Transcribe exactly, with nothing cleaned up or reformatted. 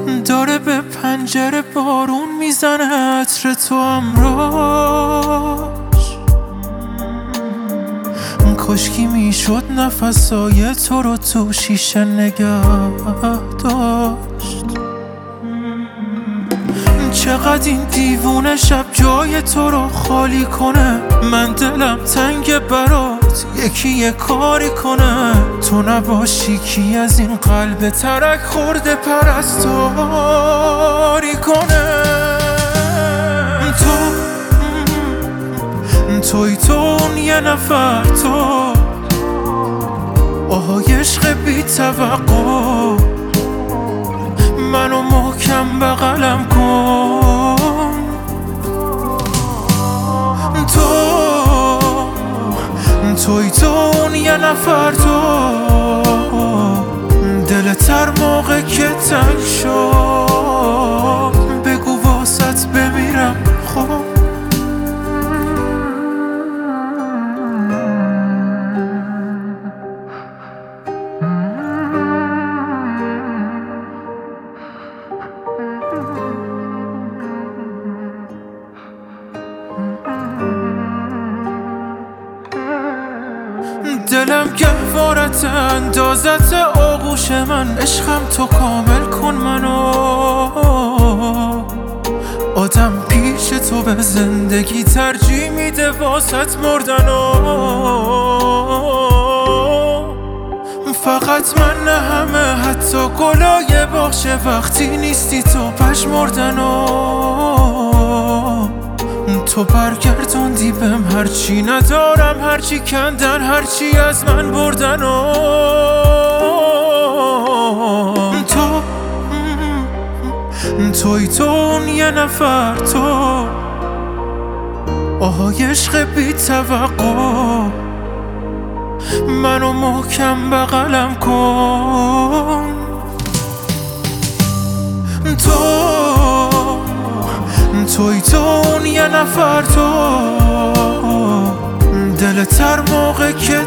داره به پنجره بارون میزنه عطر تو امراش. کاشکی میشد نفسای تو رو تو شیشه نگه داشت. چقدر این دیوونه شب جای تو رو خالی کنه. من دلم تنگ برات یکی یه کاری کنه. تو نباشی کی از این قلب ترک خورده پرستاری کنه. تو توی تو اون یه نفر تو آهای عشق بی توقع. منو محکم بغلم کن. تو توی تو اون یه نفر تو دلت هر موقع که تنگ شد بگو واسط بمیرم خب. دلم گهوارت اندازت آغوش من. عشقم تو کامل کن منو. آدم پیش تو به زندگی ترجیح میده واسط مردنو. فقط من نه همه حتی گلای باغچه وقتی نیستی تو پژمردنو. تو برگردوندی بهم هرچی ندارم هرچی کندن هرچی از من بردن و تو توی تو اون یه نفر تو آهای عشق بی توقع. منو محکم بغلم کن. تو توی تو اون یه نفر تو دلت هر موقع که